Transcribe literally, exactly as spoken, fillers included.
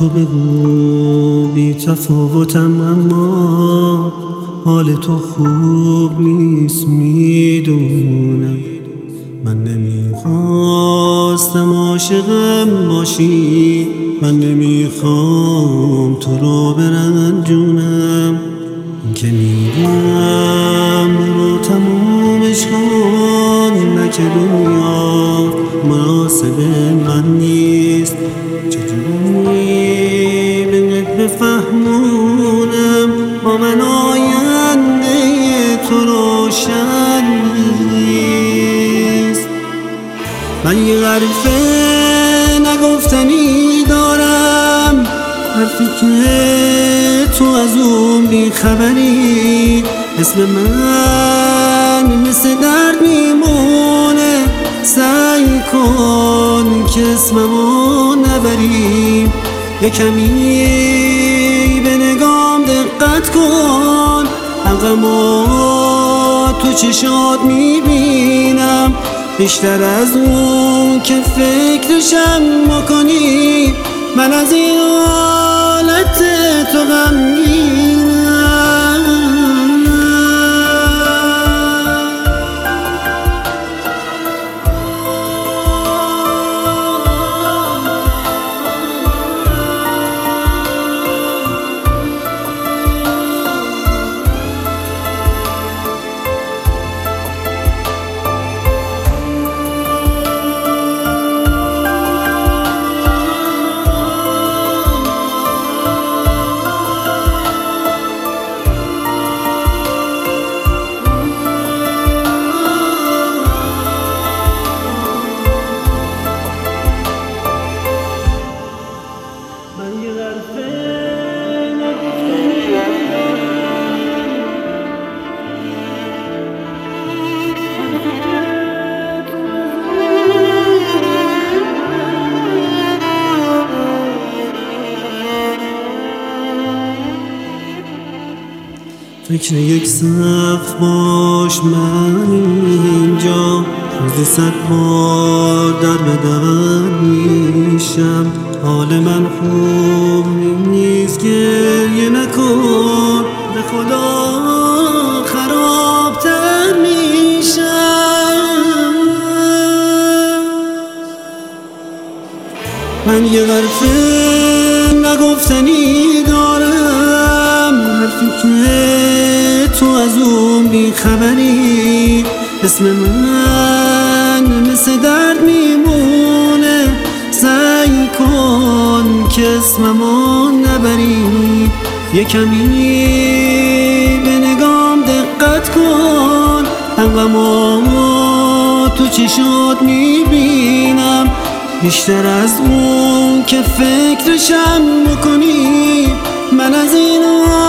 تو بگو بی تفاوتم، اما حال تو خوب نیست میدونم. من نمیخواستم عاشقم باشی، من نمیخوام تو رو برنجونم. این که میگم برو تمومش کن، نه که دنیا مناسب من نیست. چجوری بهت بفهمونم با من آینده تو روشن نیست. من یه حرفه نگفتنی دارم، حرفی که تو از اون بیخبری. اسم من مثل درد میمونه، سعی کن که اسممو نبری. یه کمی به نگام دقت کن، غمو تو چشات میبینم بیشتر از اون که فکرشم میکنی. من از این حالت تو غمگینم. فکر یک سقف باش من اینجا، روزی صد بار در به در میشم. حال من خوب نیست، گریه نکن، به خدا خرابتر میشم. من یه حرفه نگفتنی دارم، حرفی که تو از اون بیخبری. اسم من مثل درد میمونه، سعی کن که اسممو نبری. یه کمی به نگام دقت کن، غمو تو چشات میبینم بیشتر از اون که فکرشم میکنی. من از این